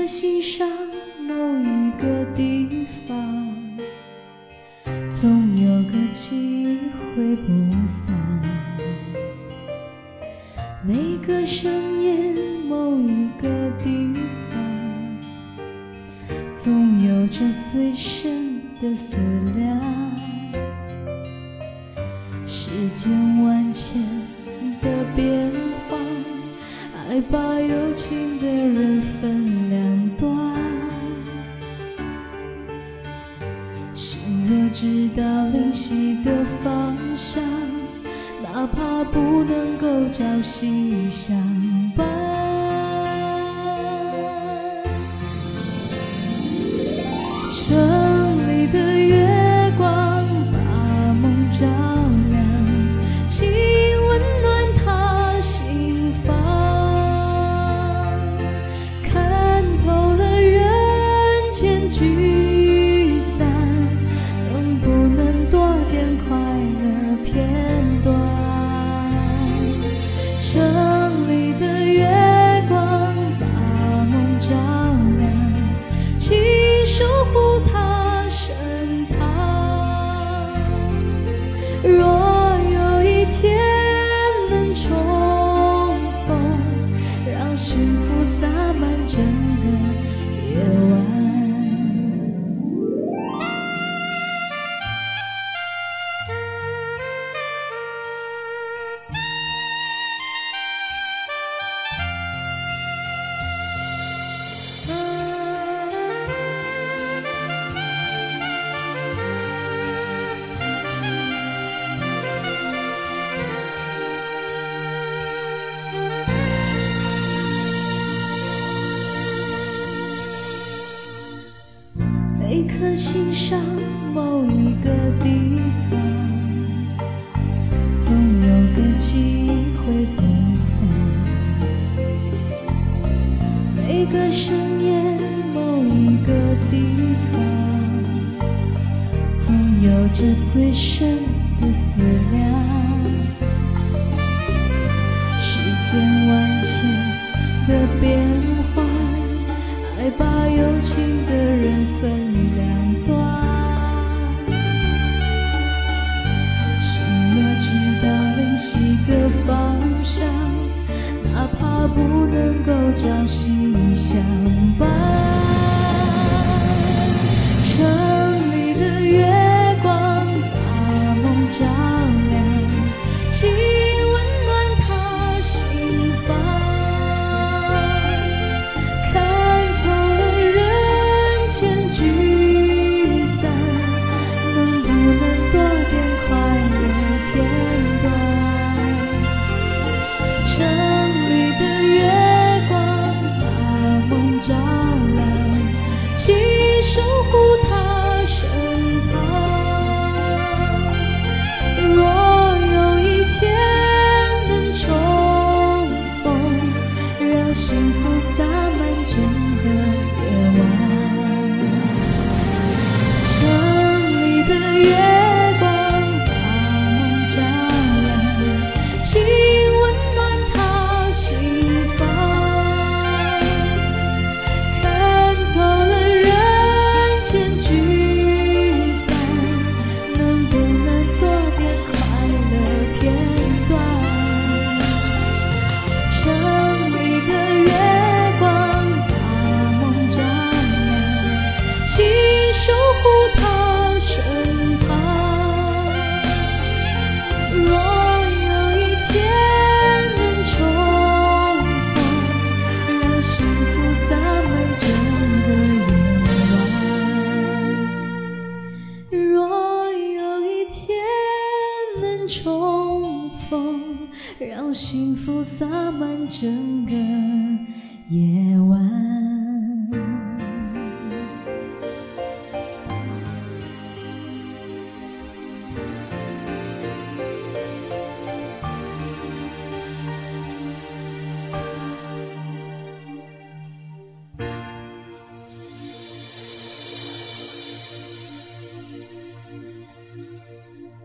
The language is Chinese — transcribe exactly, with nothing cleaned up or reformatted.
心上某一个地方，总有个机会不散。每个深夜某一个地方，总有着最深的思量。世间万千的变幻，爱把有情的人分两端。心若知道灵犀的方向，哪怕不能够朝夕相伴。城里的月光把梦照亮，请温暖他心房。看透了人间聚散，能不能多点快乐片段？城里的月光把梦照亮，请守护他身旁。若有一天能重逢，让幸福洒满整个夜晚。每颗心上某一个地方，总有个机会不散。每个深夜某一个地方，总有着最深的思量。世间万千的变幻，爱把有情的人分两端。心若知道灵犀的方向，哪怕不能够朝夕相伴。城里的月光把梦照亮，请温暖他心房。看透了人间聚散，能不能多点快乐片段？城里的月光把梦照亮，请守护他身旁。若有一天能重逢，让幸福洒满整个夜晚。城里的月光把梦照亮，请温暖他心房。看透了人间聚散，能不能多点快乐片段？城里的月光把梦照亮，请守护他身旁。若有一天能重逢，让幸福洒满整个夜晚。若有一天能重逢，让幸福洒满整个夜晚。